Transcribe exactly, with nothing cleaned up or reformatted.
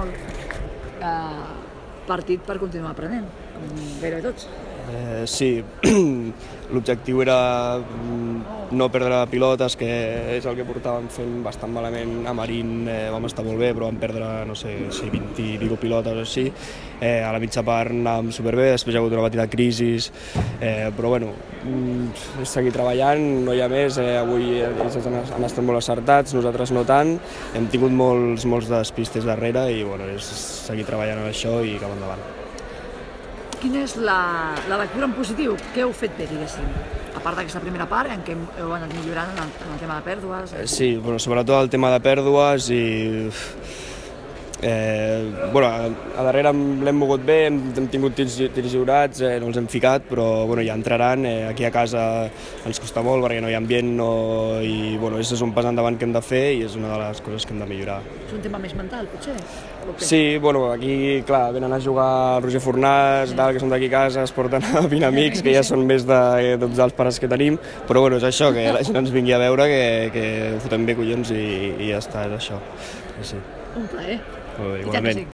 molt, eh, partit per continuar aprenent, com gairebé tots. Eh, sí, l'objectiu era no perdre pilotes, que és el que portàvem fent bastant malament a Marín. Eh, vam estar molt bé, però vam perdre, no sé, si vint i pico pilotes o així. Eh, a la mitja part anàvem superbé, després hi ha hagut una petita crisi, eh, però bueno, és seguir treballant, no hi ha més. Eh, avui ells han estat molt acertats, nosaltres no tant, hem tingut molts, molts despistes darrere i bueno, és seguir treballant en això i cap endavant. Quina és la, la lectura en positiu? Què heu fet bé, diguéssim? A part d'aquesta primera part, en què heu anat millorant en el, en el tema de pèrdues? Sí, bueno, sobretot el tema de pèrdues i... Eh, bueno, a, a darrere l'hem mogut bé, hem, hem tingut tirs, tirs lliurats, eh, no els hem ficat, però bueno, ja entraran. Eh, aquí a casa ens costa molt perquè no hi ha ambient no, i bueno, és un pas endavant que hem de fer i és una de les coses que hem de millorar. És un tema més mental, potser? Sí, bueno, aquí, clar, venen a jugar Roger Fornàs, sí. Que són d'aquí a casa, es porten a vint amics, que ja són més de tots els pares que tenim, però bueno, és això, que la gent ens vingui a veure, que, que ho fotem bé collons i, i ja està, és això. Sí. Un plaer. Igualment.